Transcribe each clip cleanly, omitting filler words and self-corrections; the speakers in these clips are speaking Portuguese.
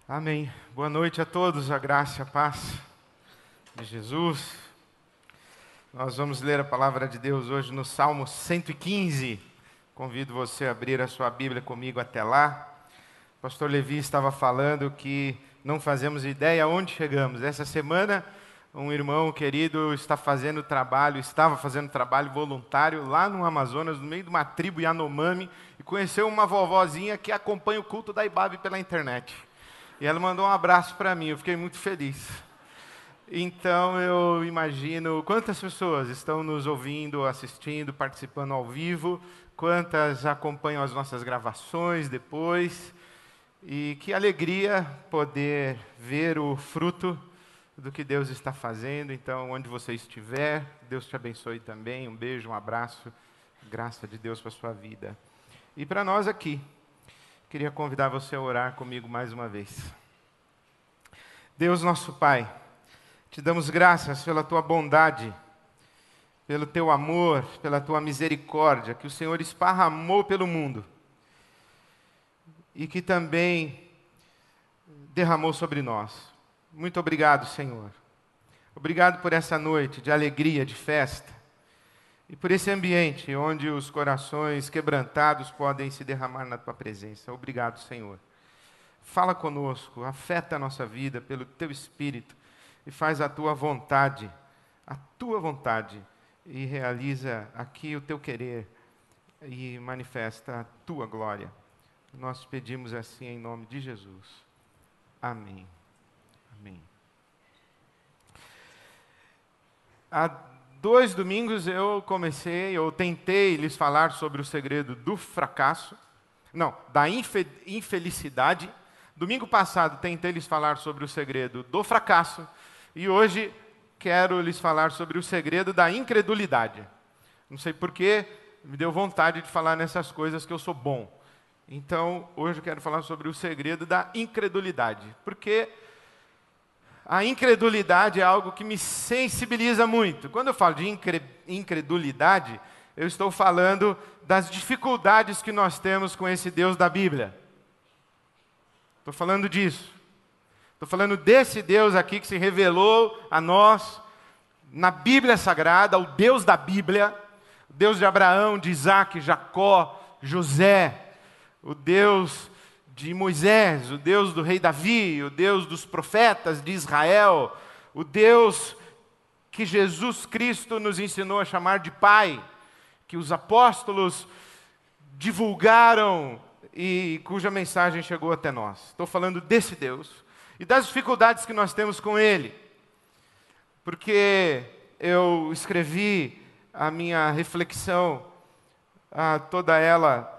Amém. Boa noite a todos, a graça e a paz de Jesus. Nós vamos ler a palavra de Deus hoje no Salmo 115. Convido você a abrir a sua Bíblia comigo até lá. O pastor Levi estava falando que não fazemos ideia onde chegamos. Essa semana, um irmão querido estava fazendo trabalho voluntário lá no Amazonas, no meio de uma tribo Yanomami, e conheceu uma vovozinha que acompanha o culto da IBAB pela internet. E ela mandou um abraço para mim, eu fiquei muito feliz. Então eu imagino quantas pessoas estão nos ouvindo, assistindo, participando ao vivo, quantas acompanham as nossas gravações depois. E que alegria poder ver o fruto do que Deus está fazendo. Então, onde você estiver, Deus te abençoe também. Um beijo, um abraço, graça de Deus para a sua vida. E para nós aqui, queria convidar você a orar comigo mais uma vez. Deus nosso Pai, te damos graças pela Tua bondade, pelo Teu amor, pela Tua misericórdia, que o Senhor esparramou pelo mundo e que também derramou sobre nós. Muito obrigado, Senhor. Obrigado por essa noite de alegria, de festa, e por esse ambiente onde os corações quebrantados podem se derramar na Tua presença. Obrigado, Senhor. Fala conosco, afeta a nossa vida pelo Teu Espírito e faz a Tua vontade, e realiza aqui o Teu querer e manifesta a Tua glória. Nós pedimos assim em nome de Jesus. Amém. Amém. Há 2 domingos eu tentei lhes falar sobre o segredo do fracasso, da infelicidade. Domingo passado tentei lhes falar sobre o segredo do fracasso e hoje quero lhes falar sobre o segredo da incredulidade. Não sei porquê, me deu vontade de falar nessas coisas que eu sou bom. Então, hoje eu quero falar sobre o segredo da incredulidade, porque a incredulidade é algo que me sensibiliza muito. Quando eu falo de incredulidade, eu estou falando das dificuldades que nós temos com esse Deus da Bíblia. Estou falando disso. Estou falando desse Deus aqui que se revelou a nós na Bíblia Sagrada, o Deus da Bíblia, o Deus de Abraão, de Isaac, Jacó, José, o Deus de Moisés, o Deus do rei Davi, o Deus dos profetas de Israel, o Deus que Jesus Cristo nos ensinou a chamar de Pai, que os apóstolos divulgaram e cuja mensagem chegou até nós. Estou falando desse Deus e das dificuldades que nós temos com Ele, porque eu escrevi a minha reflexão, toda ela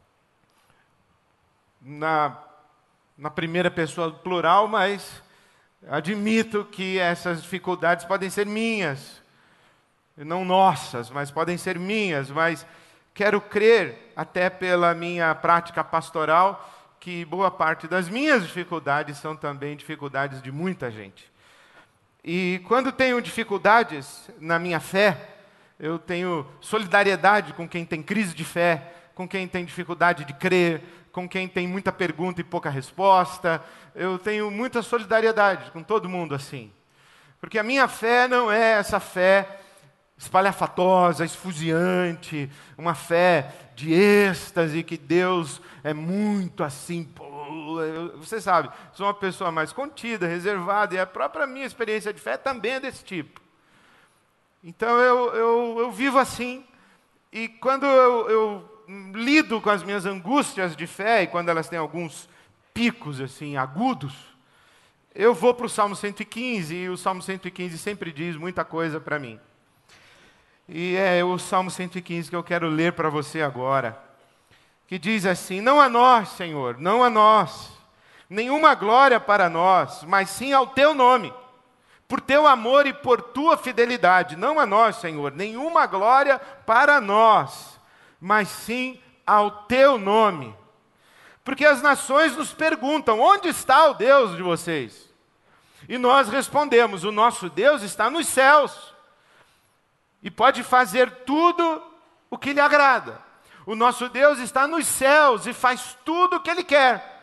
na primeira pessoa plural, mas admito que essas dificuldades podem ser minhas, não nossas, mas podem ser minhas, mas quero crer, até pela minha prática pastoral, que boa parte das minhas dificuldades são também dificuldades de muita gente. E quando tenho dificuldades na minha fé, eu tenho solidariedade com quem tem crise de fé, com quem tem dificuldade de crer, com quem tem muita pergunta e pouca resposta. Eu tenho muita solidariedade com todo mundo assim. Porque a minha fé não é essa fé espalhafatosa, esfuziante, uma fé de êxtase, que Deus é muito assim. Você sabe, sou uma pessoa mais contida, reservada, e a própria minha experiência de fé também é desse tipo. Então eu vivo assim, e quando eu lido com as minhas angústias de fé, e quando elas têm alguns picos assim agudos, eu vou para o Salmo 115, e o Salmo 115 sempre diz muita coisa para mim. E é o Salmo 115 que eu quero ler para você agora, que diz assim: não a nós, Senhor, não a nós, nenhuma glória para nós, mas sim ao Teu nome, por Teu amor e por Tua fidelidade. Não a nós, Senhor, nenhuma glória para nós, mas sim ao Teu nome. Porque as nações nos perguntam: onde está o Deus de vocês? E nós respondemos: o nosso Deus está nos céus, e pode fazer tudo o que lhe agrada. O nosso Deus está nos céus e faz tudo o que Ele quer.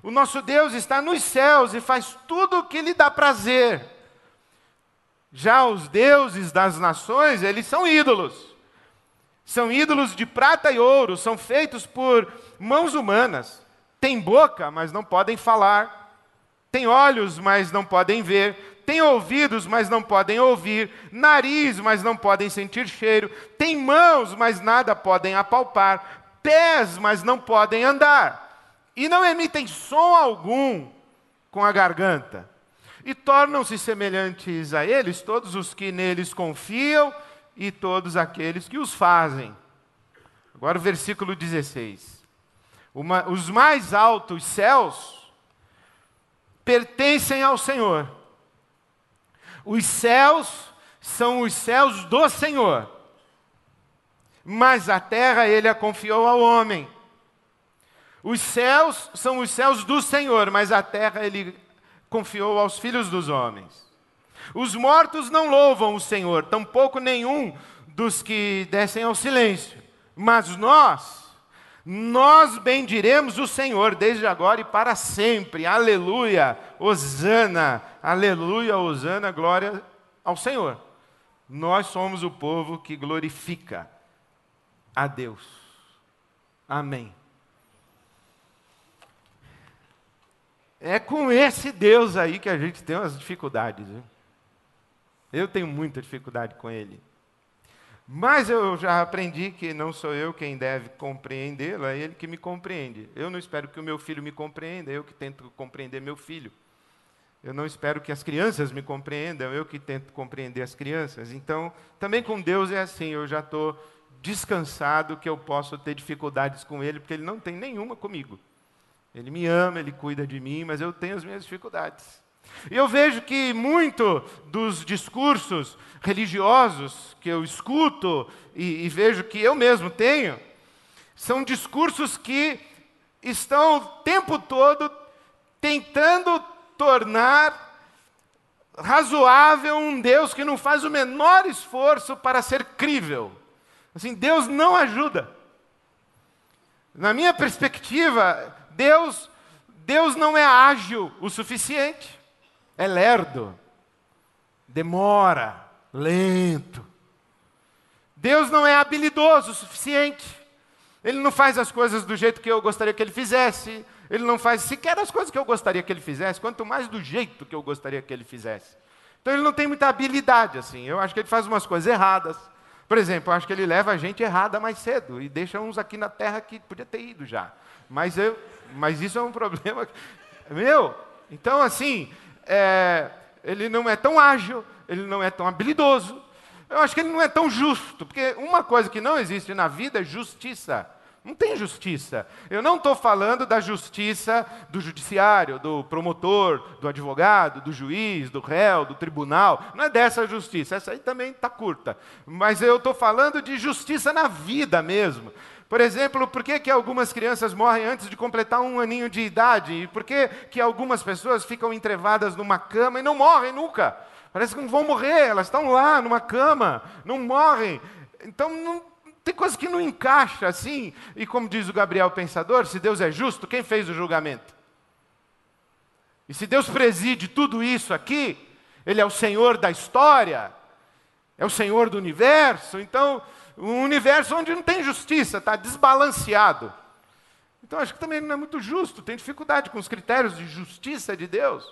O nosso Deus está nos céus e faz tudo o que lhe dá prazer. Já os deuses das nações, eles são ídolos. São ídolos de prata e ouro, são feitos por mãos humanas. Têm boca, mas não podem falar. Têm olhos, mas não podem ver. Têm ouvidos, mas não podem ouvir. Nariz, mas não podem sentir cheiro. Têm mãos, mas nada podem apalpar. Pés, mas não podem andar. E não emitem som algum com a garganta. E tornam-se semelhantes a eles todos os que neles confiam e todos aqueles que os fazem. Agora o versículo 16. Os mais altos céus pertencem ao Senhor. Os céus são os céus do Senhor. Mas a terra ele a confiou ao homem. Os céus são os céus do Senhor, mas a terra ele confiou aos filhos dos homens. Os mortos não louvam o Senhor, tampouco nenhum dos que descem ao silêncio. Mas nós bendiremos o Senhor desde agora e para sempre. Aleluia, hosana, aleluia, hosana, glória ao Senhor. Nós somos o povo que glorifica a Deus. Amém. É com esse Deus aí que a gente tem umas dificuldades. Viu? Eu tenho muita dificuldade com Ele. Mas eu já aprendi que não sou eu quem deve compreendê-lo, é Ele que me compreende. Eu não espero que o meu filho me compreenda, eu que tento compreender meu filho. Eu não espero que as crianças me compreendam, eu que tento compreender as crianças. Então, também com Deus é assim, eu já estou descansado que eu posso ter dificuldades com Ele, porque Ele não tem nenhuma comigo. Ele me ama, Ele cuida de mim, mas eu tenho as minhas dificuldades. E eu vejo que muito dos discursos religiosos que eu escuto e vejo que eu mesmo tenho, são discursos que estão o tempo todo tentando tornar razoável um Deus que não faz o menor esforço para ser crível. Assim, Deus não ajuda. Na minha perspectiva, Deus não é ágil o suficiente. É lerdo, demora, lento. Deus não é habilidoso o suficiente. Ele não faz as coisas do jeito que eu gostaria que Ele fizesse. Ele não faz sequer as coisas que eu gostaria que Ele fizesse, quanto mais do jeito que eu gostaria que Ele fizesse. Então Ele não tem muita habilidade assim. Eu acho que Ele faz umas coisas erradas. Por exemplo, eu acho que Ele leva a gente errada mais cedo e deixa uns aqui na terra que podia ter ido já. Mas isso é um problema meu. Então assim, Ele não é tão ágil, Ele não é tão habilidoso. Eu acho que Ele não é tão justo, porque uma coisa que não existe na vida é justiça. Não tem justiça. Eu não estou falando da justiça do judiciário, do promotor, do advogado, do juiz, do réu, do tribunal. Não é dessa justiça, essa aí também está curta. Mas eu estou falando de justiça na vida mesmo. Por exemplo, por que algumas crianças morrem antes de completar 1 aninho de idade? E por que algumas pessoas ficam entrevadas numa cama e não morrem nunca? Parece que não vão morrer, elas estão lá numa cama, não morrem. Então, tem coisa que não encaixa assim. E como diz o Gabriel Pensador, se Deus é justo, quem fez o julgamento? E se Deus preside tudo isso aqui, Ele é o Senhor da história, é o Senhor do universo, então... um universo onde não tem justiça, está desbalanceado. Então, acho que também não é muito justo, tem dificuldade com os critérios de justiça de Deus.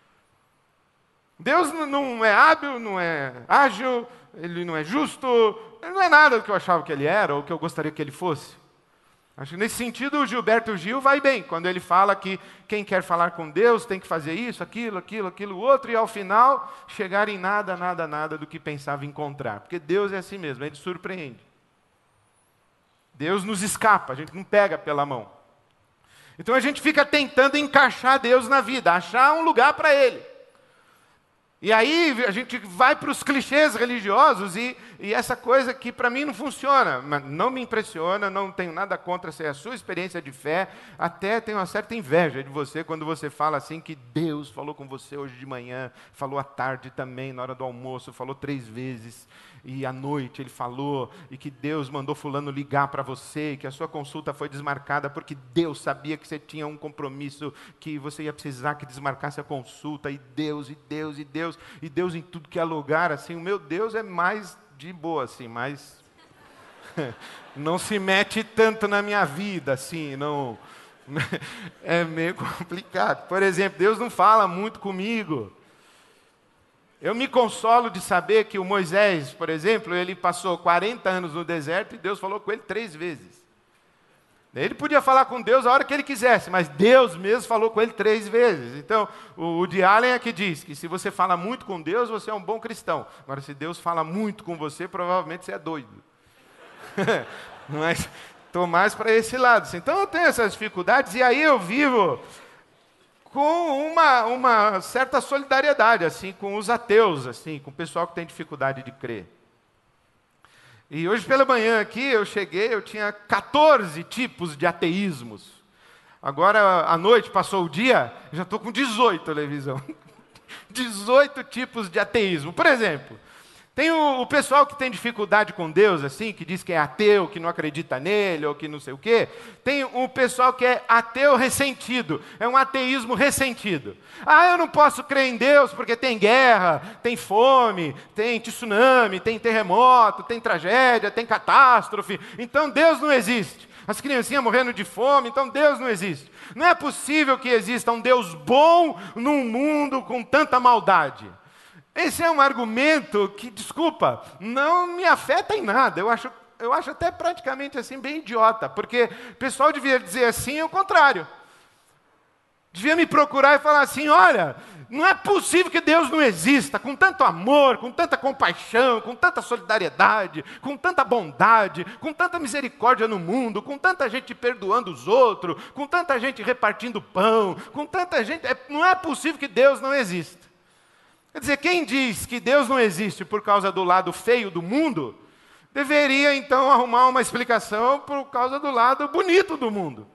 Deus não é hábil, não é ágil, Ele não é justo, Ele não é nada do que eu achava que Ele era, ou que eu gostaria que Ele fosse. Acho que nesse sentido o Gilberto Gil vai bem, quando ele fala que quem quer falar com Deus tem que fazer isso, aquilo, outro, e ao final chegar em nada do que pensava encontrar. Porque Deus é assim mesmo, Ele surpreende. Deus nos escapa, a gente não pega pela mão. Então a gente fica tentando encaixar Deus na vida, achar um lugar para Ele. E aí a gente vai para os clichês religiosos e e essa coisa que para mim não funciona, não me impressiona, não tenho nada contra ser a sua experiência de fé, até tenho uma certa inveja de você quando você fala assim que Deus falou com você hoje de manhã, falou à tarde também, na hora do almoço, falou 3 vezes, e à noite ele falou, e que Deus mandou fulano ligar para você, e que a sua consulta foi desmarcada porque Deus sabia que você tinha um compromisso, que você ia precisar que desmarcasse a consulta, e Deus, e Deus, e Deus, e Deus em tudo que é lugar, assim, o meu Deus é mais de boa, assim, mais não se mete tanto na minha vida, assim, não é meio complicado. Por exemplo, Deus não fala muito comigo. Eu me consolo de saber que o Moisés, por exemplo, ele passou 40 anos no deserto e Deus falou com ele 3 vezes. Ele podia falar com Deus a hora que ele quisesse, mas Deus mesmo falou com ele 3 vezes. Então, o Woody Allen é que diz que se você fala muito com Deus, você é um bom cristão. Agora, se Deus fala muito com você, provavelmente você é doido. Mas estou mais para esse lado. Então, eu tenho essas dificuldades e aí eu vivo com uma certa solidariedade, assim, com os ateus, assim, com o pessoal que tem dificuldade de crer. E hoje pela manhã aqui, eu cheguei, eu tinha 14 tipos de ateísmos. Agora, à noite, passou o dia, já estou com 18, televisão. 18 tipos de ateísmo. Por exemplo, tem o pessoal que tem dificuldade com Deus, assim, que diz que é ateu, que não acredita nele, ou que não sei o quê. Tem o pessoal que é ateu ressentido, é um ateísmo ressentido. Ah, eu não posso crer em Deus porque tem guerra, tem fome, tem tsunami, tem terremoto, tem tragédia, tem catástrofe, então Deus não existe. As criancinhas morrendo de fome, então Deus não existe. Não é possível que exista um Deus bom num mundo com tanta maldade. Esse é um argumento que, desculpa, não me afeta em nada. Eu acho até praticamente assim bem idiota, porque o pessoal devia dizer assim o contrário. Devia me procurar e falar assim, olha, não é possível que Deus não exista, com tanto amor, com tanta compaixão, com tanta solidariedade, com tanta bondade, com tanta misericórdia no mundo, com tanta gente perdoando os outros, com tanta gente repartindo pão, com tanta gente... Não é possível que Deus não exista. Quer dizer, quem diz que Deus não existe por causa do lado feio do mundo, deveria então arrumar uma explicação por causa do lado bonito do mundo.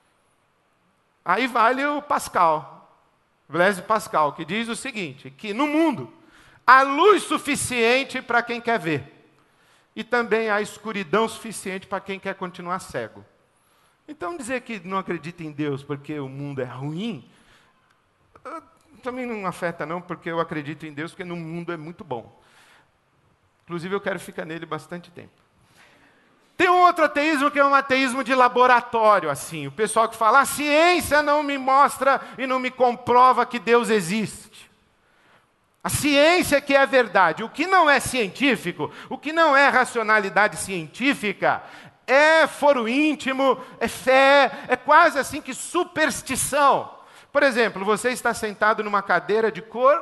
Aí vale o Pascal, Blaise Pascal, que diz o seguinte, que no mundo há luz suficiente para quem quer ver, e também há escuridão suficiente para quem quer continuar cego. Então dizer que não acredita em Deus porque o mundo é ruim, também não afeta não, porque eu acredito em Deus, porque no mundo é muito bom. Inclusive eu quero ficar nele bastante tempo. Tem um outro ateísmo que é um ateísmo de laboratório, assim. O pessoal que fala, a ciência não me mostra e não me comprova que Deus existe. A ciência que é a verdade. O que não é científico, o que não é racionalidade científica, é foro íntimo, é fé, é quase assim que superstição. Por exemplo, você está sentado numa cadeira de cor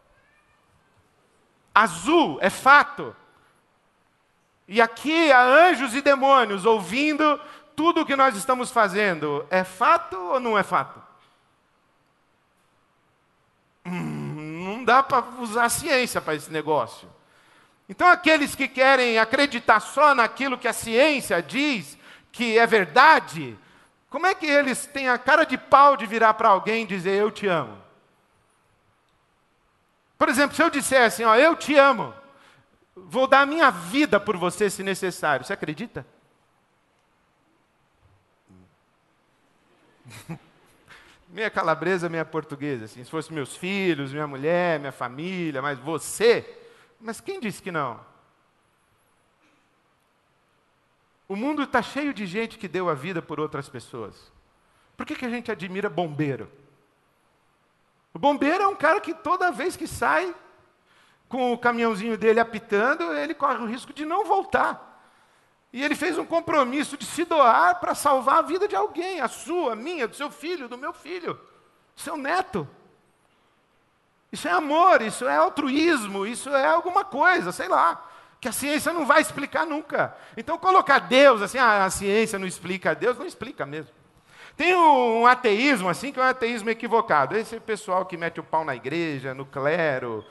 azul, é fato. E aqui há anjos e demônios ouvindo tudo o que nós estamos fazendo. É fato ou não é fato? Não dá para usar a ciência para esse negócio. Então aqueles que querem acreditar só naquilo que a ciência diz que é verdade, como é que eles têm a cara de pau de virar para alguém e dizer, eu te amo? Por exemplo, se eu disser assim, ó, eu te amo, vou dar a minha vida por você se necessário, você acredita? Meia calabresa, meia portuguesa, assim, se fosse meus filhos, minha mulher, minha família, mas você, mas quem disse que não? O mundo está cheio de gente que deu a vida por outras pessoas. Por que a gente admira bombeiro? O bombeiro é um cara que toda vez que sai, com o caminhãozinho dele apitando, ele corre o risco de não voltar. E ele fez um compromisso de se doar para salvar a vida de alguém, a sua, a minha, do seu filho, do meu filho, do seu neto. Isso é amor, isso é altruísmo, isso é alguma coisa, sei lá, que a ciência não vai explicar nunca. Então colocar Deus assim, a ciência não explica Deus, não explica mesmo. Tem um ateísmo assim, que é um ateísmo equivocado. Esse pessoal que mete o pau na igreja, no clero,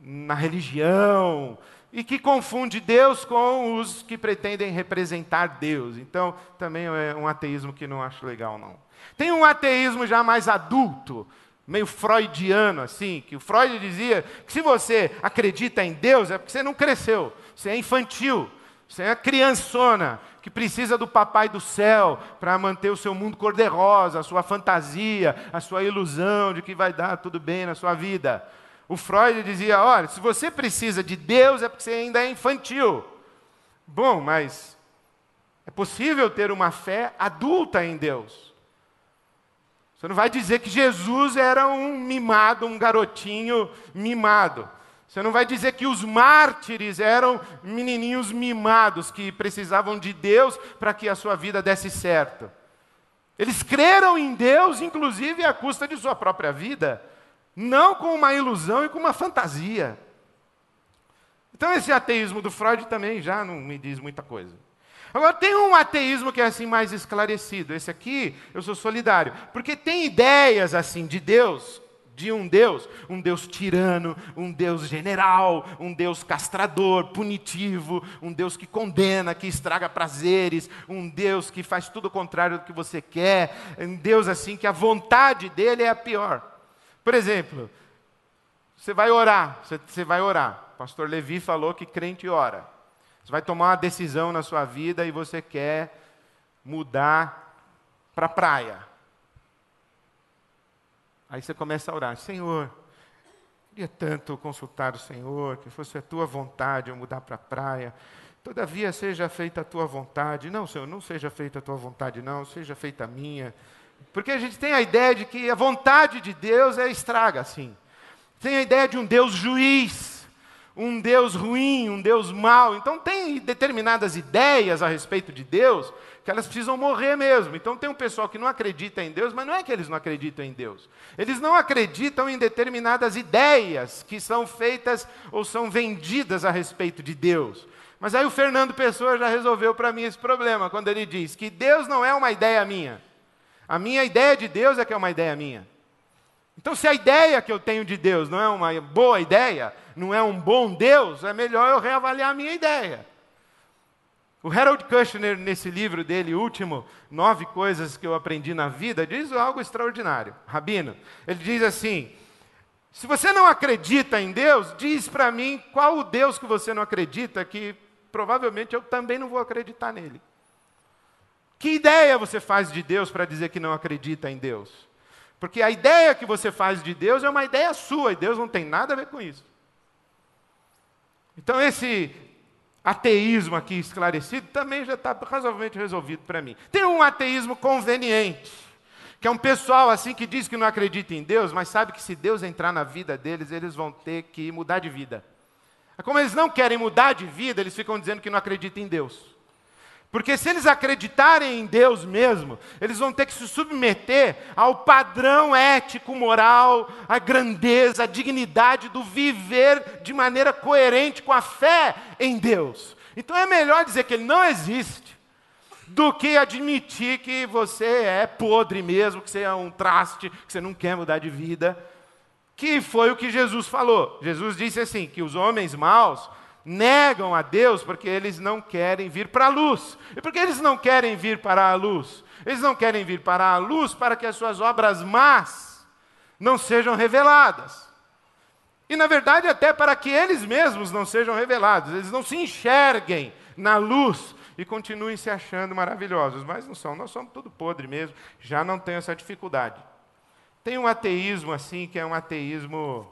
na religião, e que confunde Deus com os que pretendem representar Deus. Então, também é um ateísmo que não acho legal, não. Tem um ateísmo já mais adulto, meio freudiano, assim, que o Freud dizia que se você acredita em Deus é porque você não cresceu, você é infantil, você é criançona, que precisa do papai do céu para manter o seu mundo cor-de-rosa, a sua fantasia, a sua ilusão de que vai dar tudo bem na sua vida. O Freud dizia, olha, se você precisa de Deus é porque você ainda é infantil. Bom, mas é possível ter uma fé adulta em Deus. Você não vai dizer que Jesus era um mimado, um garotinho mimado. Você não vai dizer que os mártires eram menininhos mimados que precisavam de Deus para que a sua vida desse certo. Eles creram em Deus, inclusive à custa de sua própria vida. Não com uma ilusão e com uma fantasia. Então esse ateísmo do Freud também já não me diz muita coisa. Agora tem um ateísmo que é assim mais esclarecido. Esse aqui eu sou solidário. Porque tem ideias assim de Deus, de um Deus tirano, um Deus general, um Deus castrador, punitivo, um Deus que condena, que estraga prazeres, um Deus que faz tudo o contrário do que você quer, um Deus assim que a vontade dele é a pior. Por exemplo, você vai orar. O pastor Levi falou que crente ora. Você vai tomar uma decisão na sua vida e você quer mudar para a praia. Aí você começa a orar. Senhor, queria tanto consultar o Senhor, que fosse a tua vontade eu mudar para a praia. Todavia seja feita a tua vontade. Não, Senhor, não seja feita a tua vontade, não. Seja feita a minha. Porque a gente tem a ideia de que a vontade de Deus estraga, assim. Tem a ideia de um Deus juiz, um Deus ruim, um Deus mau. Então tem determinadas ideias a respeito de Deus que elas precisam morrer mesmo. Então tem um pessoal que não acredita em Deus, mas não é que eles não acreditam em Deus. Eles não acreditam em determinadas ideias que são feitas ou são vendidas a respeito de Deus. Mas aí o Fernando Pessoa já resolveu para mim esse problema, quando ele diz que Deus não é uma ideia minha. A minha ideia de Deus é que é uma ideia minha. Então, se a ideia que eu tenho de Deus não é uma boa ideia, não é um bom Deus, é melhor eu reavaliar a minha ideia. O Harold Kushner, nesse livro dele, último, 9 coisas que eu aprendi na vida, diz algo extraordinário. Rabino, ele diz assim, se você não acredita em Deus, diz para mim qual o Deus que você não acredita, que provavelmente eu também não vou acreditar nele. Que ideia você faz de Deus para dizer que não acredita em Deus? Porque a ideia que você faz de Deus é uma ideia sua, e Deus não tem nada a ver com isso. Então esse ateísmo aqui esclarecido também já está razoavelmente resolvido para mim. Tem um ateísmo conveniente, que é um pessoal assim que diz que não acredita em Deus, mas sabe que se Deus entrar na vida deles, eles vão ter que mudar de vida. Como eles não querem mudar de vida, eles ficam dizendo que não acreditam em Deus. Porque se eles acreditarem em Deus mesmo, eles vão ter que se submeter ao padrão ético, moral, à grandeza, à dignidade do viver de maneira coerente com a fé em Deus. Então é melhor dizer que Ele não existe, do que admitir que você é podre mesmo, que você é um traste, que você não quer mudar de vida. Que foi o que Jesus falou. Jesus disse assim, que os homens maus negam a Deus porque eles não querem vir para a luz. E por que eles não querem vir para a luz? Eles não querem vir para a luz para que as suas obras más não sejam reveladas. E, na verdade, até para que eles mesmos não sejam revelados. Eles não se enxerguem na luz e continuem se achando maravilhosos. Mas não são, nós somos tudo podre mesmo. Já não tem essa dificuldade. Tem um ateísmo assim, que é um ateísmo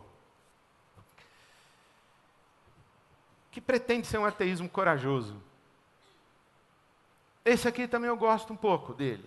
que pretende ser um ateísmo corajoso. Esse aqui também eu gosto um pouco dele.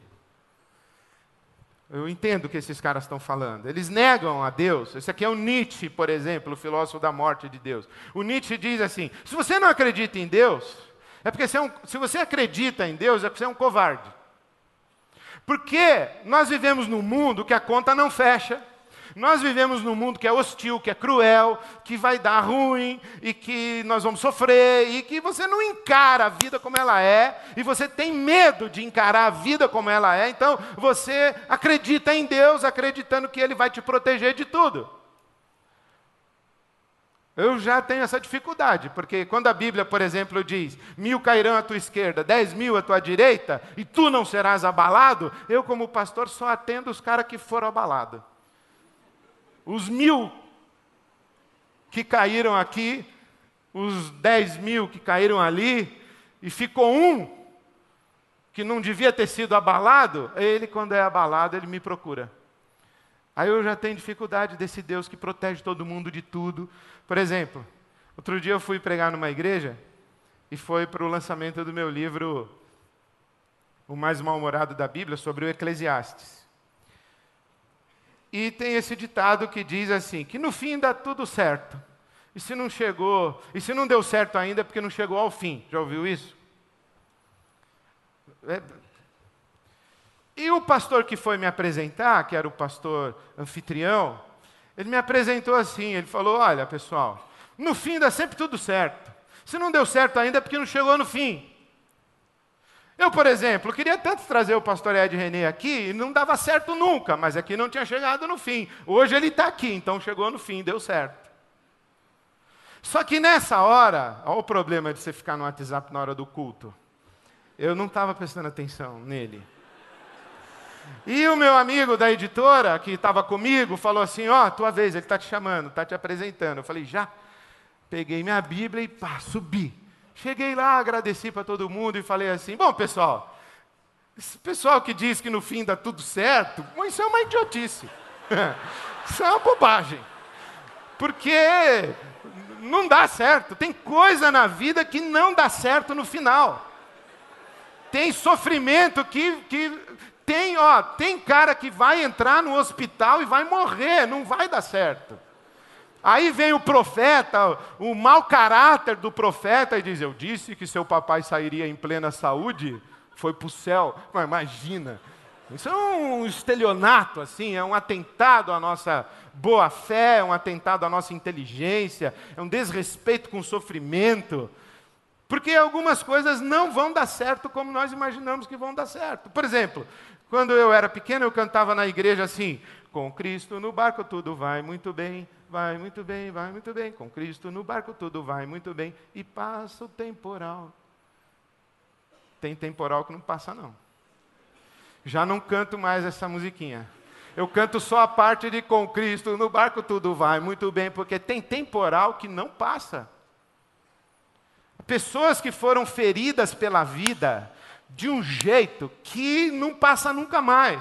Eu entendo o que esses caras estão falando. Eles negam a Deus. Esse aqui é o Nietzsche, por exemplo, o filósofo da morte de Deus. O Nietzsche diz assim, se você não acredita em Deus, é porque se você acredita em Deus, é porque você é um covarde. Porque nós vivemos num mundo que a conta não fecha. Nós vivemos num mundo que é hostil, que é cruel, que vai dar ruim, e que nós vamos sofrer, e que você não encara a vida como ela é, e você tem medo de encarar a vida como ela é, então você acredita em Deus, acreditando que Ele vai te proteger de tudo. Eu já tenho essa dificuldade, porque quando a Bíblia, por exemplo, diz 1.000 cairão à tua esquerda, 10.000 à tua direita, e tu não serás abalado, eu como pastor só atendo os caras que foram abalados. Os 1.000 que caíram aqui, os 10.000 que caíram ali, e ficou um que não devia ter sido abalado, ele quando é abalado, ele me procura. Aí eu já tenho dificuldade desse Deus que protege todo mundo de tudo. Por exemplo, outro dia eu fui pregar numa igreja e foi para o lançamento do meu livro O Mais Mal-Humorado da Bíblia, sobre o Eclesiastes. E tem esse ditado que diz assim, que no fim dá tudo certo. E se não chegou, e se não deu certo ainda é porque não chegou ao fim. Já ouviu isso? E o pastor que foi me apresentar, que era o pastor anfitrião, ele me apresentou assim, ele falou, olha pessoal, no fim dá sempre tudo certo. Se não deu certo ainda é porque não chegou no fim. Eu, por exemplo, queria tanto trazer o pastor Ed René aqui, e não dava certo nunca, mas aqui não tinha chegado no fim. Hoje ele está aqui, então chegou no fim, deu certo. Só que nessa hora, olha o problema de você ficar no WhatsApp na hora do culto. Eu não estava prestando atenção nele. E o meu amigo da editora, que estava comigo, falou assim, ó, tua vez, ele está te chamando, está te apresentando. Eu falei, já. Peguei minha Bíblia e pá, subi. Cheguei lá, agradeci para todo mundo e falei assim, bom, pessoal, esse pessoal que diz que no fim dá tudo certo, isso é uma idiotice. Isso é uma bobagem. Porque não dá certo. Tem coisa na vida que não dá certo no final. Tem sofrimento tem cara que vai entrar no hospital e vai morrer, não vai dar certo. Aí vem o profeta, o mau caráter do profeta e diz, eu disse que seu papai sairia em plena saúde, foi para o céu. Mas imagina, isso é um estelionato, assim, é um atentado à nossa boa-fé, é um atentado à nossa inteligência, é um desrespeito com o sofrimento. Porque algumas coisas não vão dar certo como nós imaginamos que vão dar certo. Por exemplo, quando eu era pequeno, eu cantava na igreja assim, com Cristo no barco tudo vai muito bem, vai muito bem, vai muito bem. Com Cristo no barco tudo vai muito bem, e passa o temporal. Tem temporal que não passa não. Já não canto mais essa musiquinha. Eu canto só a parte de com Cristo no barco tudo vai muito bem, porque tem temporal que não passa. Pessoas que foram feridas pela vida de um jeito que não passa nunca mais.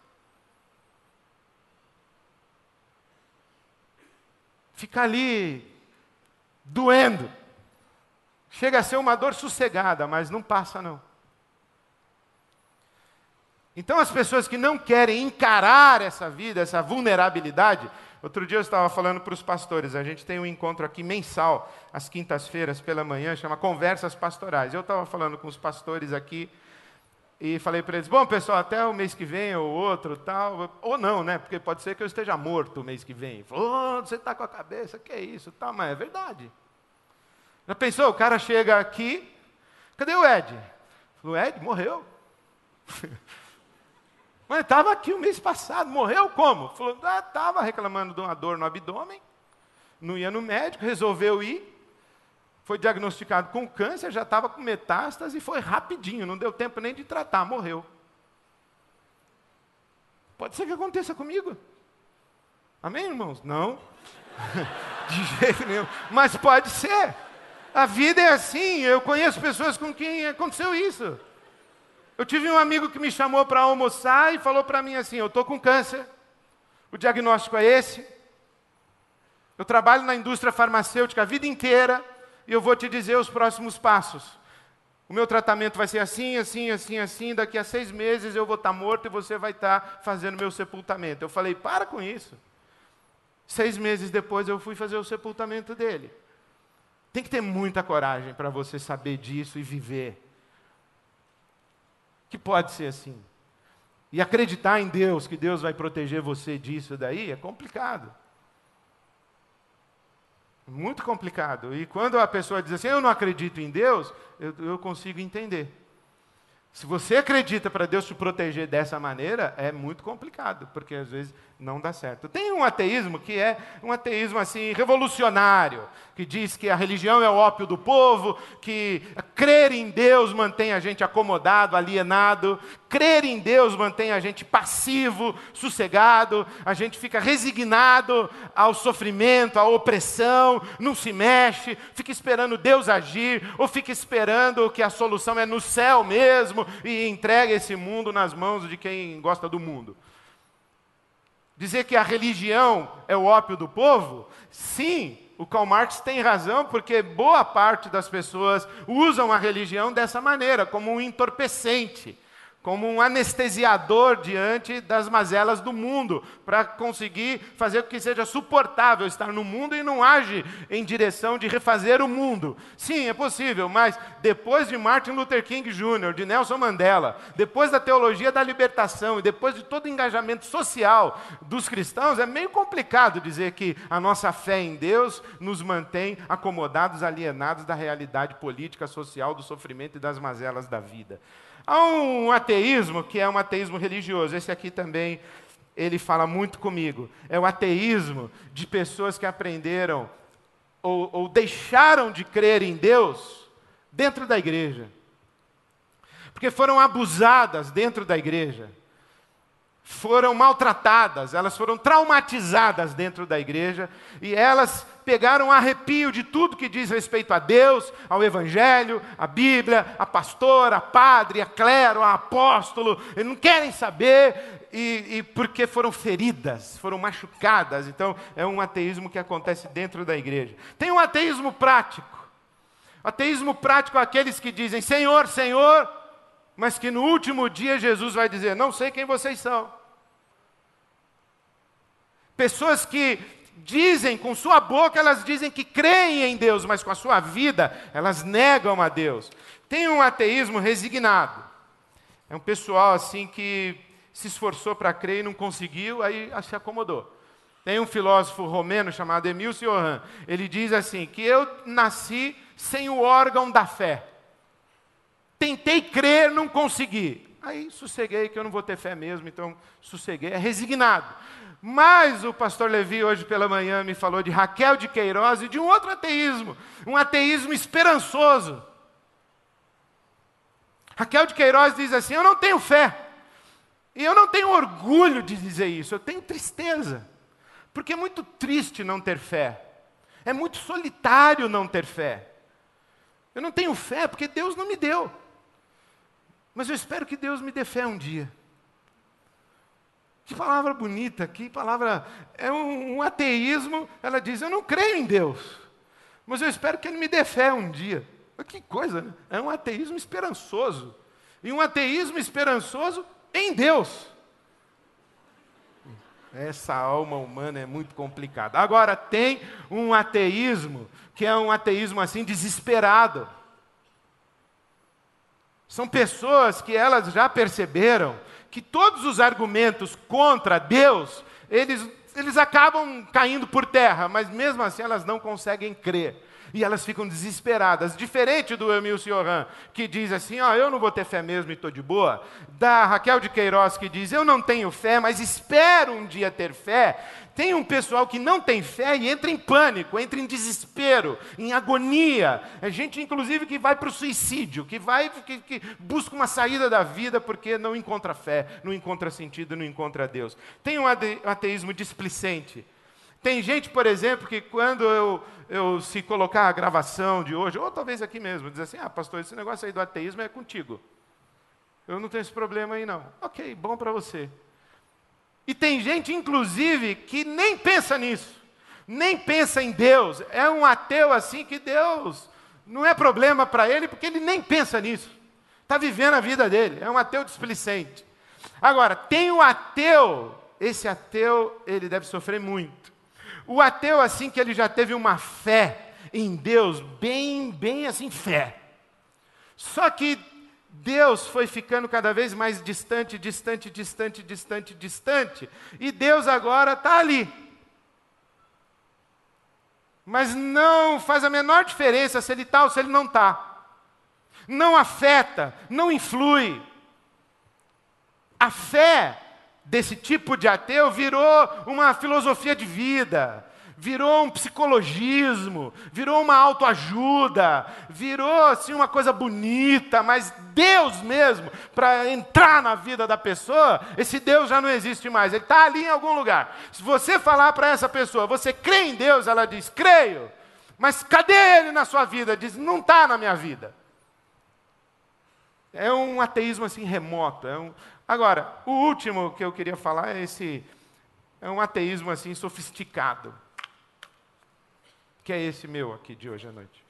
Fica ali doendo. Chega a ser uma dor sossegada, mas não passa não. Então as pessoas que não querem encarar essa vida, essa vulnerabilidade. Outro dia eu estava falando para os pastores, a gente tem um encontro aqui mensal, às quintas-feiras pela manhã, chama Conversas Pastorais. Eu estava falando com os pastores aqui e falei para eles, bom pessoal, até o mês que vem ou outro, tal, ou não, né? Porque pode ser que eu esteja morto o mês que vem. Falou, você está com a cabeça, que é isso, tal, mas é verdade. Já pensou, o cara chega aqui, cadê o Ed? O Ed morreu. Mas estava aqui o mês passado, morreu como? Falou, estava reclamando de uma dor no abdômen, não ia no médico, resolveu ir, foi diagnosticado com câncer, já estava com metástase e foi rapidinho, não deu tempo nem de tratar, morreu. Pode ser que aconteça comigo. Amém, irmãos? Não. De jeito nenhum. Mas pode ser. A vida é assim, eu conheço pessoas com quem aconteceu isso. Eu tive um amigo que me chamou para almoçar e falou para mim assim, eu estou com câncer, o diagnóstico é esse, eu trabalho na indústria farmacêutica a vida inteira e eu vou te dizer os próximos passos. O meu tratamento vai ser assim, assim, assim, assim, daqui a 6 meses eu vou estar morto e você vai estar fazendo meu sepultamento. Eu falei, para com isso. 6 meses depois eu fui fazer o sepultamento dele. Tem que ter muita coragem para você saber disso e viver. Que pode ser assim. E acreditar em Deus, que Deus vai proteger você disso daí, é complicado. Muito complicado. E quando a pessoa diz assim, eu não acredito em Deus, eu consigo entender. Se você acredita para Deus te proteger dessa maneira, é muito complicado, porque às vezes Não dá certo. Tem um ateísmo que é um ateísmo assim revolucionário, que diz que a religião é o ópio do povo, que crer em Deus mantém a gente acomodado, alienado, crer em Deus mantém a gente passivo, sossegado, a gente fica resignado ao sofrimento, à opressão, não se mexe, fica esperando Deus agir, ou fica esperando que a solução é no céu mesmo e entrega esse mundo nas mãos de quem gosta do mundo. Dizer que a religião é o ópio do povo? Sim, o Karl Marx tem razão, porque boa parte das pessoas usam a religião dessa maneira, como um entorpecente, como um anestesiador diante das mazelas do mundo, para conseguir fazer com que seja suportável estar no mundo e não age em direção de refazer o mundo. Sim, é possível, mas depois de Martin Luther King Jr., de Nelson Mandela, depois da teologia da libertação e depois de todo o engajamento social dos cristãos, é meio complicado dizer que a nossa fé em Deus nos mantém acomodados, alienados da realidade política, social, do sofrimento e das mazelas da vida. Há um ateísmo que é um ateísmo religioso. Esse aqui também, ele fala muito comigo. É o ateísmo de pessoas que aprenderam ou deixaram de crer em Deus dentro da igreja. Porque foram abusadas dentro da igreja. Foram maltratadas, elas foram traumatizadas dentro da igreja e elas pegaram arrepio de tudo que diz respeito a Deus, ao Evangelho, à Bíblia, a pastor, a padre, a clero, a apóstolo, eles não querem saber e porque foram feridas, foram machucadas. Então é um ateísmo que acontece dentro da igreja. Tem um ateísmo prático. Ateísmo prático é aqueles que dizem Senhor, Senhor, mas que no último dia Jesus vai dizer, não sei quem vocês são. Pessoas que dizem com sua boca, elas dizem que creem em Deus, mas com a sua vida, elas negam a Deus. Tem um ateísmo resignado. É um pessoal assim que se esforçou para crer e não conseguiu, aí se acomodou. Tem um filósofo romeno chamado Émile Cioran. Ele diz assim, que eu nasci sem o órgão da fé. Tentei crer, não consegui. Aí sosseguei que eu não vou ter fé mesmo, então sosseguei, é resignado. Mas o pastor Levi hoje pela manhã me falou de Raquel de Queiroz e de um outro ateísmo, um ateísmo esperançoso. Raquel de Queiroz diz assim, eu não tenho fé. E eu não tenho orgulho de dizer isso, eu tenho tristeza. Porque é muito triste não ter fé. É muito solitário não ter fé. Eu não tenho fé porque Deus não me deu. Mas eu espero que Deus me dê fé um dia. Que palavra bonita, que palavra... É um ateísmo, ela diz, eu não creio em Deus, mas eu espero que Ele me dê fé um dia. Que coisa, né? É um ateísmo esperançoso. E um ateísmo esperançoso em Deus. Essa alma humana é muito complicada. Agora, tem um ateísmo, que é um ateísmo assim, desesperado. São pessoas que elas já perceberam que todos os argumentos contra Deus, eles acabam caindo por terra, mas mesmo assim elas não conseguem crer. E elas ficam desesperadas. Diferente do Émile Cioran, que diz assim, eu não vou ter fé mesmo e estou de boa. Da Raquel de Queiroz, que diz, eu não tenho fé, mas espero um dia ter fé. Tem um pessoal que não tem fé e entra em pânico, entra em desespero, em agonia. É gente, inclusive, que vai para o suicídio, que busca uma saída da vida porque não encontra fé, não encontra sentido, não encontra Deus. Tem um ateísmo displicente. Tem gente, por exemplo, que quando eu se colocar a gravação de hoje, ou talvez aqui mesmo, diz assim, pastor, esse negócio aí do ateísmo é contigo. Eu não tenho esse problema aí não. Ok, bom para você. E tem gente, inclusive, que nem pensa nisso, nem pensa em Deus. É um ateu assim que Deus não é problema para ele, porque ele nem pensa nisso. Está vivendo a vida dele, é um ateu displicente. Agora, tem o ateu, esse ateu, ele deve sofrer muito. O ateu, assim, que ele já teve uma fé em Deus, bem assim, fé. Só que Deus foi ficando cada vez mais distante, e Deus agora está ali. Mas não faz a menor diferença se ele está ou se ele não está. Não afeta, não influi. A fé desse tipo de ateu virou uma filosofia de vida, virou um psicologismo, virou uma autoajuda, virou assim uma coisa bonita, mas Deus mesmo, para entrar na vida da pessoa, esse Deus já não existe mais, ele está ali em algum lugar. Se você falar para essa pessoa, você crê em Deus? Ela diz, creio, mas cadê ele na sua vida? Diz, não está na minha vida. É um ateísmo assim remoto. Agora, o último que eu queria falar é um ateísmo assim sofisticado, que é esse meu aqui de hoje à noite.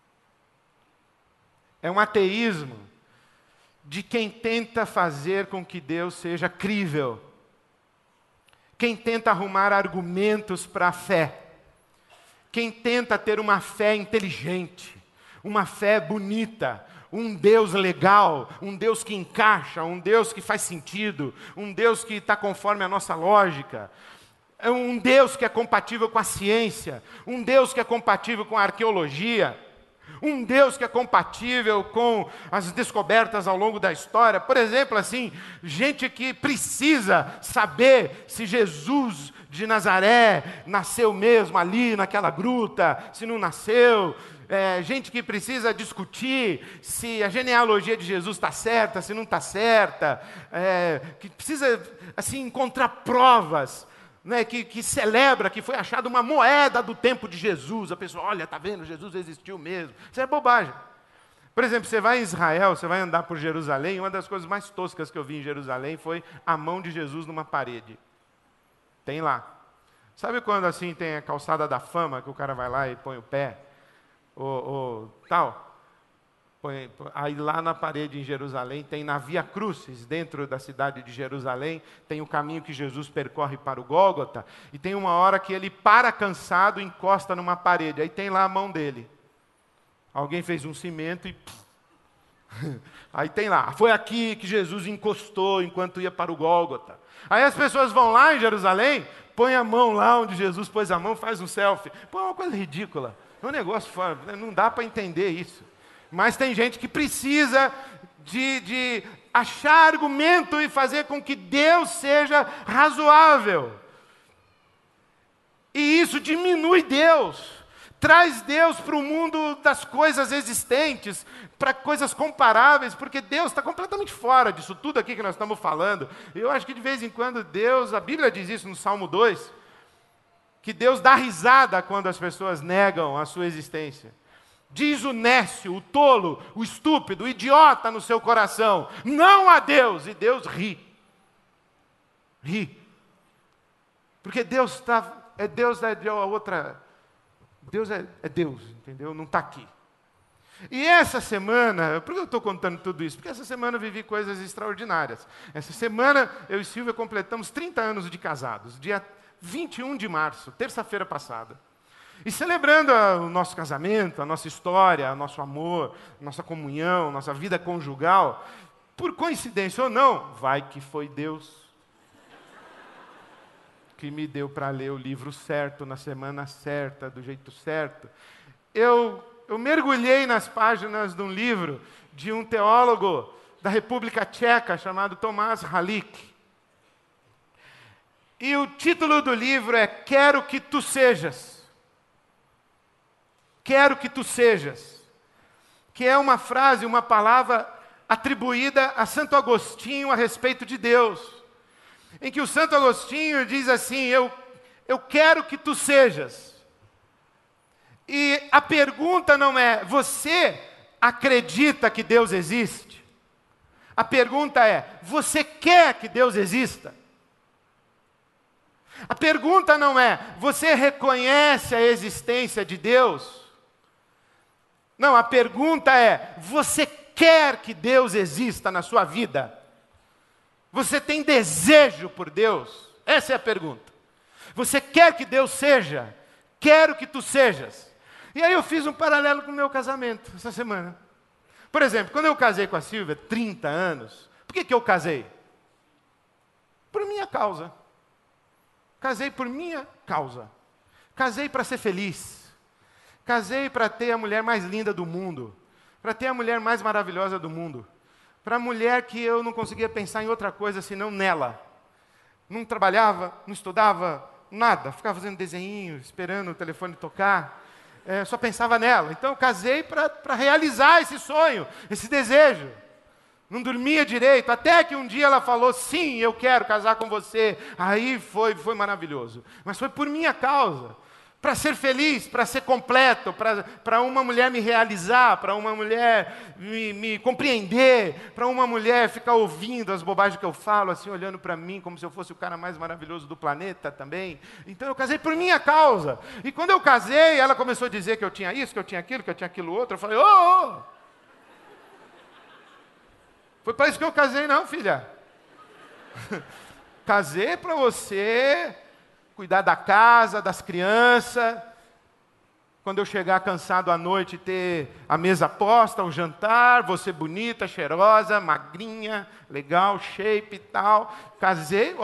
É um ateísmo de quem tenta fazer com que Deus seja crível, quem tenta arrumar argumentos para a fé, quem tenta ter uma fé inteligente, uma fé bonita, um Deus legal, um Deus que encaixa, um Deus que faz sentido, um Deus que está conforme a nossa lógica, um Deus que é compatível com a ciência, um Deus que é compatível com a arqueologia, um Deus que é compatível com as descobertas ao longo da história. Por exemplo, assim, gente que precisa saber se Jesus de Nazaré nasceu mesmo ali naquela gruta, se não nasceu. Gente que precisa discutir se a genealogia de Jesus está certa, se não está certa, que precisa assim, encontrar provas, né, que celebra que foi achada uma moeda do tempo de Jesus. A pessoa, olha, está vendo, Jesus existiu mesmo. Isso é bobagem. Por exemplo, você vai em Israel, você vai andar por Jerusalém, uma das coisas mais toscas que eu vi em Jerusalém foi a mão de Jesus numa parede. Tem lá. Sabe quando assim tem a calçada da fama, que o cara vai lá e põe o pé? Tal. Aí lá na parede em Jerusalém, tem na Via Crucis, dentro da cidade de Jerusalém, tem o caminho que Jesus percorre para o Gólgota, e tem uma hora que ele para cansado, encosta numa parede, aí tem lá a mão dele. Alguém fez um cimento e... aí tem lá, foi aqui que Jesus encostou enquanto ia para o Gólgota. Aí as pessoas vão lá em Jerusalém, põe a mão lá onde Jesus pôs a mão, faz um selfie. Pô, é uma coisa ridícula. É um negócio fora, não dá para entender isso. Mas tem gente que precisa de achar argumento e fazer com que Deus seja razoável. E isso diminui Deus. Traz Deus para o mundo das coisas existentes, para coisas comparáveis, porque Deus está completamente fora disso tudo aqui que nós estamos falando. Eu acho que de vez em quando Deus, a Bíblia diz isso no Salmo 2, que Deus dá risada quando as pessoas negam a sua existência. Diz o nécio, o tolo, o estúpido, o idiota no seu coração, não a Deus, e Deus ri. Ri. Porque Deus é Deus, entendeu? Não está aqui. E essa semana, por que eu estou contando tudo isso? Porque essa semana eu vivi coisas extraordinárias. Essa semana eu e Silvia completamos 30 anos de casados, dia 21 de março, terça-feira passada. E celebrando o nosso casamento, a nossa história, o nosso amor, nossa comunhão, nossa vida conjugal, por coincidência ou não, vai que foi Deus que me deu para ler o livro certo, na semana certa, do jeito certo. Eu mergulhei nas páginas de um livro de um teólogo da República Tcheca chamado Tomáš Halík. E o título do livro é Quero que tu sejas. Quero que tu sejas. Que é uma frase, uma palavra atribuída a Santo Agostinho a respeito de Deus. Em que o Santo Agostinho diz assim, eu quero que tu sejas. E a pergunta não é, você acredita que Deus existe? A pergunta é, você quer que Deus exista? A pergunta não é, você reconhece a existência de Deus? Não, a pergunta é, você quer que Deus exista na sua vida? Você tem desejo por Deus? Essa é a pergunta. Você quer que Deus seja? Quero que tu sejas. E aí eu fiz um paralelo com o meu casamento essa semana. Por exemplo, quando eu casei com a Silvia, 30 anos, por que eu casei? Por minha causa. Casei por minha causa. Casei para ser feliz. Casei para ter a mulher mais linda do mundo. Para ter a mulher mais maravilhosa do mundo. Para a mulher que eu não conseguia pensar em outra coisa senão nela. Não trabalhava, não estudava, nada. Ficava fazendo desenho, esperando o telefone tocar. Só pensava nela. Então eu casei para realizar esse sonho, esse desejo. Não dormia direito, até que um dia ela falou, sim, eu quero casar com você. Aí foi maravilhoso. Mas foi por minha causa. Para ser feliz, para ser completo, para uma mulher me realizar, para uma mulher me compreender, para uma mulher ficar ouvindo as bobagens que eu falo, assim, olhando para mim como se eu fosse o cara mais maravilhoso do planeta também. Então eu casei por minha causa. E quando eu casei, ela começou a dizer que eu tinha isso, que eu tinha aquilo outro. Eu falei, ô! Foi para isso que eu casei, não, filha. Casei para você cuidar da casa, das crianças. Quando eu chegar cansado à noite, ter a mesa posta, o jantar, você bonita, cheirosa, magrinha, legal, shape e tal. Casei,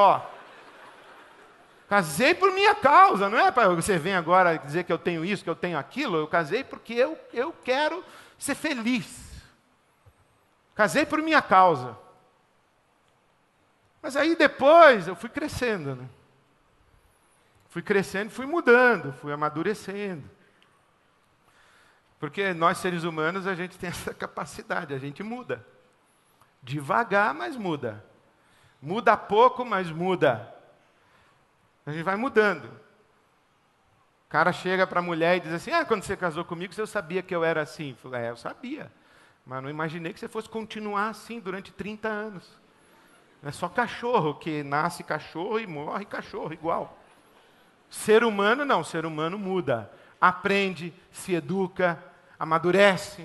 casei por minha causa, não é para você vir agora dizer que eu tenho isso, que eu tenho aquilo. Eu casei porque eu quero ser feliz. Casei por minha causa. Mas aí depois eu fui crescendo, né? Fui crescendo, fui mudando, fui amadurecendo. Porque nós, seres humanos, a gente tem essa capacidade, a gente muda. Devagar, mas muda. Muda pouco, mas muda. A gente vai mudando. O cara chega para a mulher e diz assim, quando você casou comigo, você sabia que eu era assim. Eu falei, eu sabia. Mas não imaginei que você fosse continuar assim durante 30 anos. Não é só cachorro, que nasce cachorro e morre cachorro, igual. Ser humano não, ser humano muda, aprende, se educa, amadurece.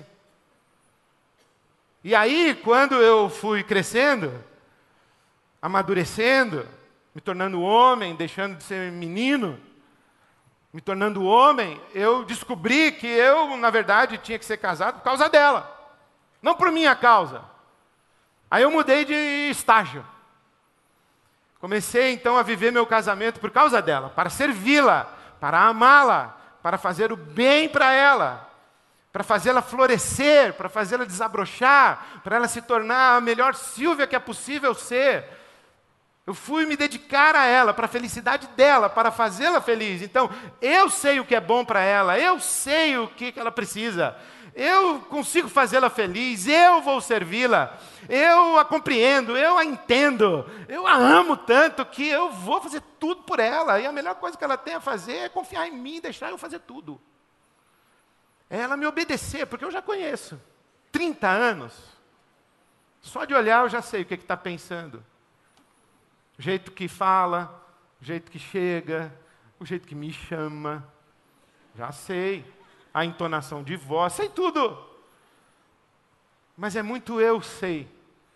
E aí, quando eu fui crescendo, amadurecendo, me tornando homem, deixando de ser menino, me tornando homem, eu descobri que eu, na verdade, tinha que ser casado por causa dela, não por minha causa. Aí eu mudei de estágio. Comecei então a viver meu casamento por causa dela, para servi-la, para amá-la, para fazer o bem para ela, para fazê-la florescer, para fazê-la desabrochar, para ela se tornar a melhor Silvia que é possível ser. Eu fui me dedicar a ela, para a felicidade dela, para fazê-la feliz. Então, eu sei o que é bom para ela, eu sei o que ela precisa. Eu consigo fazê-la feliz, eu vou servi-la, eu a compreendo, eu a entendo, eu a amo tanto que eu vou fazer tudo por ela. E a melhor coisa que ela tem a fazer é confiar em mim e deixar eu fazer tudo. É ela me obedecer, porque eu já conheço. 30 anos, só de olhar eu já sei o que está pensando. O jeito que fala, o jeito que chega, o jeito que me chama, já sei. A entonação de voz, sei tudo. Mas é muito eu sei.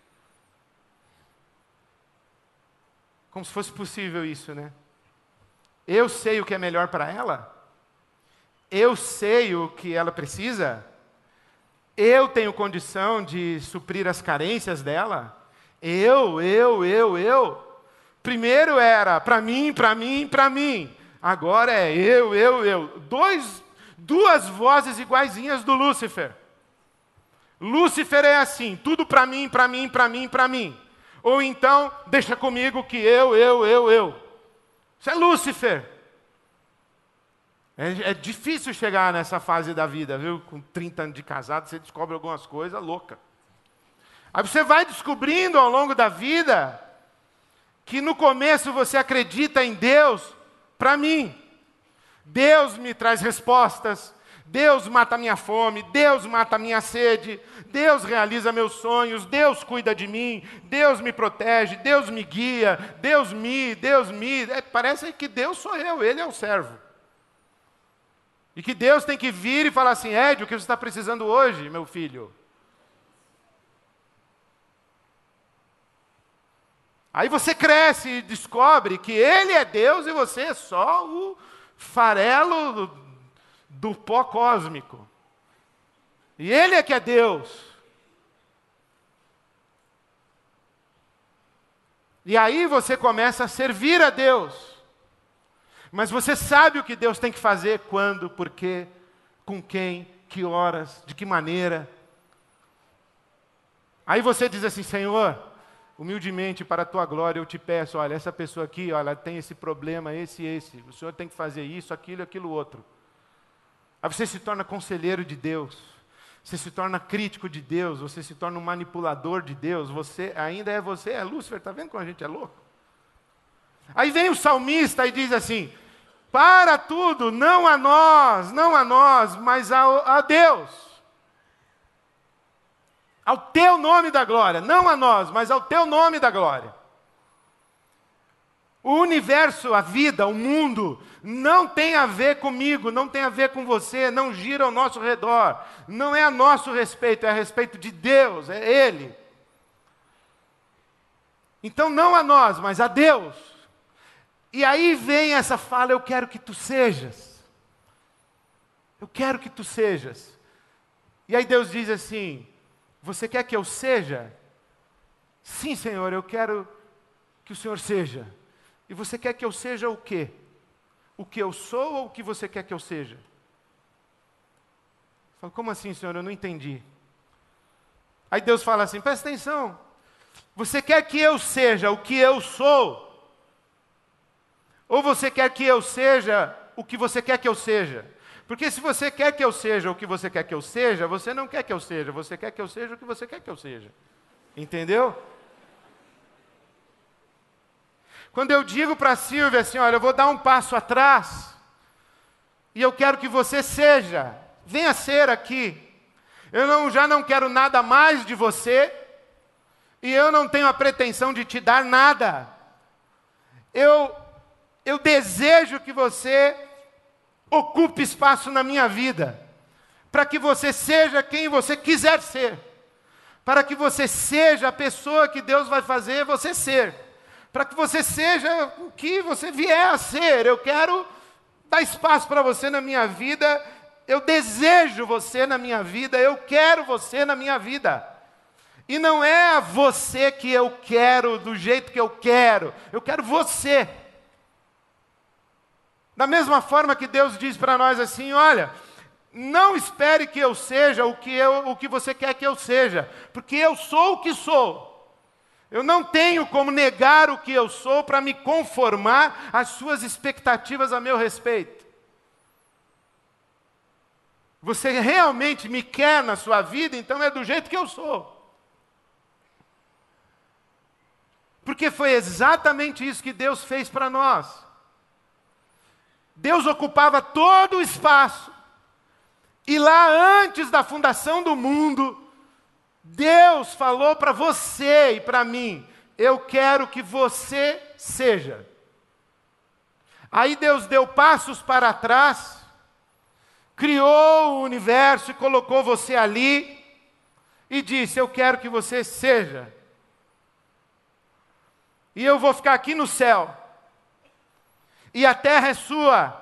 Como se fosse possível isso, né? Eu sei o que é melhor para ela. Eu sei o que ela precisa. Eu tenho condição de suprir as carências dela. Eu. Primeiro era para mim. Agora é eu. Duas vozes iguaizinhas do Lúcifer. Lúcifer é assim, tudo para mim. Ou então, deixa comigo que eu. Isso é Lúcifer. É difícil chegar nessa fase da vida, viu? Com 30 anos de casado, você descobre algumas coisas loucas. Aí você vai descobrindo ao longo da vida que no começo você acredita em Deus para mim. Deus me traz respostas, Deus mata a minha fome, Deus mata a minha sede, Deus realiza meus sonhos, Deus cuida de mim, Deus me protege, Deus me guia, Deus me. Parece que Deus sou eu, Ele é o servo. E que Deus tem que vir e falar assim, Ed, o que você está precisando hoje, meu filho? Aí você cresce e descobre que Ele é Deus e você é só o farelo do pó cósmico. E Ele é que é Deus. E aí você começa a servir a Deus. Mas você sabe o que Deus tem que fazer, quando, por quê, com quem, que horas, de que maneira. Aí você diz assim, Senhor, humildemente para a tua glória eu te peço, olha, essa pessoa aqui, olha, tem esse problema, esse, o Senhor tem que fazer isso, aquilo, outro. Aí você se torna conselheiro de Deus, você se torna crítico de Deus, você se torna um manipulador de Deus, você ainda é Lúcifer, está vendo como a gente é louco? Aí vem o salmista e diz assim, para tudo, não a nós, mas a Deus. Ao teu nome da glória, não a nós, mas ao teu nome da glória. O universo, a vida, o mundo, não tem a ver comigo, não tem a ver com você, não gira ao nosso redor, não é a nosso respeito, é a respeito de Deus, é Ele. Então não a nós, mas a Deus. E aí vem essa fala, eu quero que tu sejas. Eu quero que tu sejas. E aí Deus diz assim, você quer que eu seja? Sim, Senhor, eu quero que o Senhor seja. E você quer que eu seja o quê? O que eu sou ou o que você quer que eu seja? Eu falo, como assim, Senhor? Eu não entendi. Aí Deus fala assim, presta atenção. Você quer que eu seja o que eu sou? Ou você quer que eu seja o que você quer que eu seja? Porque se você quer que eu seja o que você quer que eu seja, você não quer que eu seja, você quer que eu seja o que você quer que eu seja. Entendeu? Quando eu digo para a Silvia assim, olha, eu vou dar um passo atrás, e eu quero que você seja, venha ser aqui. Já não quero nada mais de você, e eu não tenho a pretensão de te dar nada. Eu desejo que você ocupe espaço na minha vida, para que você seja quem você quiser ser, para que você seja a pessoa que Deus vai fazer você ser, para que você seja o que você vier a ser. Eu quero dar espaço para você na minha vida, eu desejo você na minha vida, eu quero você na minha vida. E não é você que eu quero do jeito que eu quero você. Da mesma forma que Deus diz para nós assim, olha, não espere que eu seja o que você quer que eu seja, porque eu sou o que sou. Eu não tenho como negar o que eu sou para me conformar às suas expectativas a meu respeito. Você realmente me quer na sua vida, então é do jeito que eu sou. Porque foi exatamente isso que Deus fez para nós. Deus ocupava todo o espaço. E lá antes da fundação do mundo, Deus falou para você e para mim, eu quero que você seja. Aí Deus deu passos para trás, criou o universo e colocou você ali, e disse, eu quero que você seja. E eu vou ficar aqui no céu, e a terra é sua.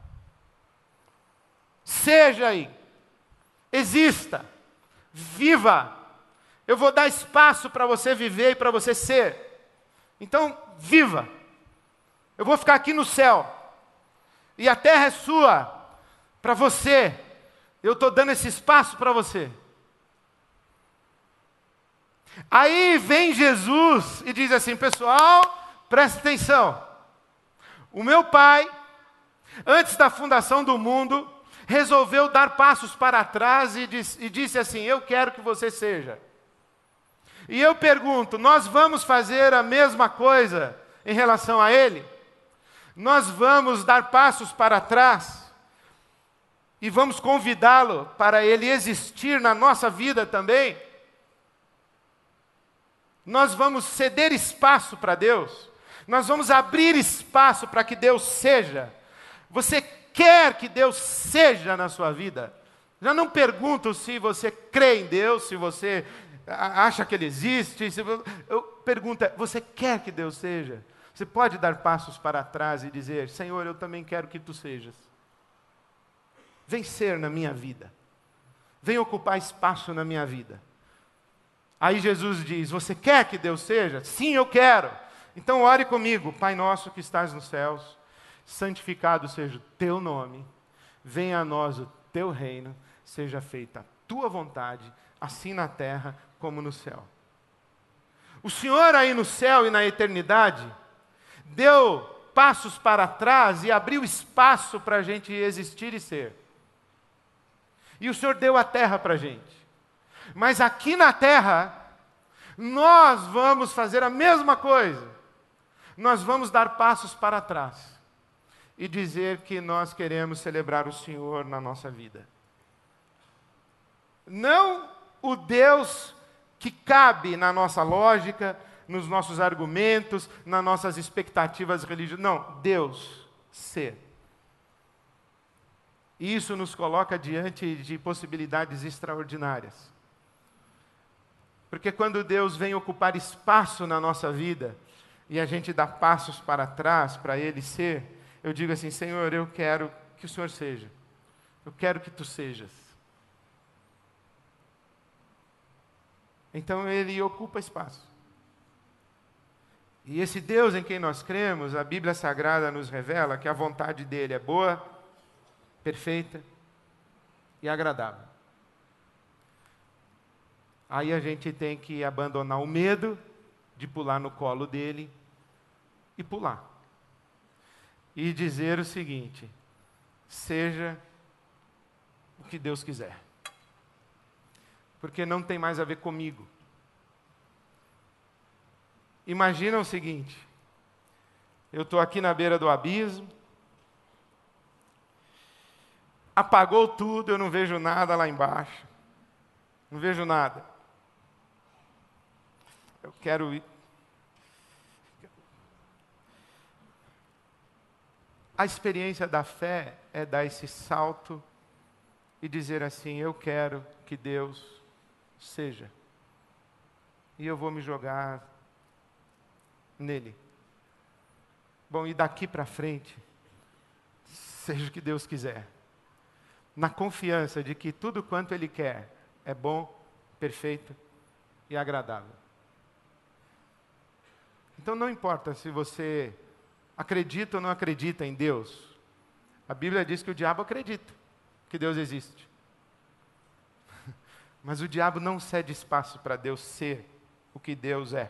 Seja aí, exista, viva. Eu vou dar espaço para você viver e para você ser. Então, viva. Eu vou ficar aqui no céu, e a terra é sua, para você. Eu estou dando esse espaço para você. Aí vem Jesus e diz assim, pessoal, presta atenção. O meu Pai, antes da fundação do mundo, resolveu dar passos para trás e disse assim, eu quero que você seja. E eu pergunto, nós vamos fazer a mesma coisa em relação a Ele? Nós vamos dar passos para trás e vamos convidá-lo para Ele existir na nossa vida também? Nós vamos ceder espaço para Deus? Nós vamos abrir espaço para que Deus seja? Você quer que Deus seja na sua vida? Já não pergunto se você crê em Deus, se você acha que Ele existe. Eu pergunto, você quer que Deus seja? Você pode dar passos para trás e dizer, Senhor, eu também quero que Tu sejas. Vem ser na minha vida. Vem ocupar espaço na minha vida. Aí Jesus diz, você quer que Deus seja? Sim, eu quero. Então ore comigo, Pai nosso que estás nos céus, santificado seja o Teu nome, venha a nós o Teu reino, seja feita a Tua vontade, assim na terra como no céu. O Senhor aí no céu e na eternidade deu passos para trás e abriu espaço para a gente existir e ser. E o Senhor deu a terra para a gente. Mas aqui na terra, nós vamos fazer a mesma coisa. Nós vamos dar passos para trás e dizer que nós queremos celebrar o Senhor na nossa vida. Não o Deus que cabe na nossa lógica, nos nossos argumentos, nas nossas expectativas religiosas. Não, Deus ser. E isso nos coloca diante de possibilidades extraordinárias. Porque quando Deus vem ocupar espaço na nossa vida, e a gente dá passos para trás para Ele ser, eu digo assim, Senhor, eu quero que o Senhor seja. Eu quero que Tu sejas. Então Ele ocupa espaço. E esse Deus em quem nós cremos, a Bíblia Sagrada nos revela que a vontade dEle é boa, perfeita e agradável. Aí a gente tem que abandonar o medo de pular no colo dEle e pular. E dizer o seguinte, seja o que Deus quiser. Porque não tem mais a ver comigo. Imagina o seguinte, eu estou aqui na beira do abismo, apagou tudo, eu não vejo nada lá embaixo, não vejo nada. Eu quero ir. A experiência da fé é dar esse salto e dizer assim, eu quero que Deus seja. E eu vou me jogar nele. Bom, e daqui para frente, seja o que Deus quiser. Na confiança de que tudo quanto Ele quer é bom, perfeito e agradável. Então não importa se você acredita ou não acredita em Deus. A Bíblia diz que o diabo acredita que Deus existe. Mas o diabo não cede espaço para Deus ser o que Deus é.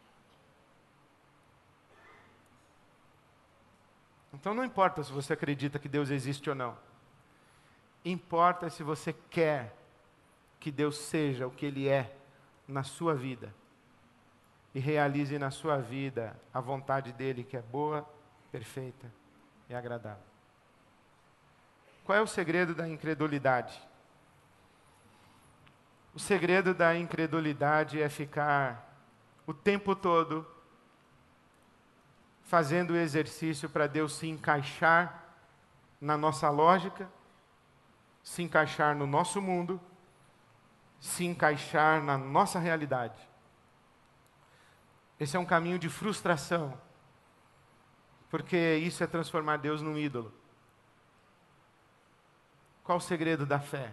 Então não importa se você acredita que Deus existe ou não. Importa se você quer que Deus seja o que Ele é na sua vida. E realize na sua vida a vontade dEle que é boa, perfeita e agradável. Qual é o segredo da incredulidade? O segredo da incredulidade é ficar o tempo todo fazendo o exercício para Deus se encaixar na nossa lógica, se encaixar no nosso mundo, se encaixar na nossa realidade. Esse é um caminho de frustração, porque isso é transformar Deus num ídolo. Qual o segredo da fé?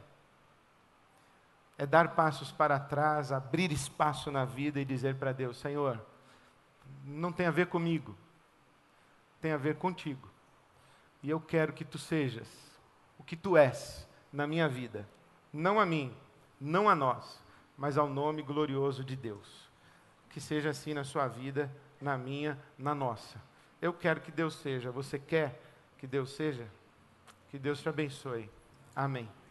É dar passos para trás, abrir espaço na vida e dizer para Deus, Senhor, não tem a ver comigo, tem a ver contigo. E eu quero que Tu sejas o que Tu és na minha vida. Não a mim, não a nós, mas ao nome glorioso de Deus. Que seja assim na sua vida, na minha, na nossa. Eu quero que Deus seja. Você quer que Deus seja? Que Deus te abençoe. Amém.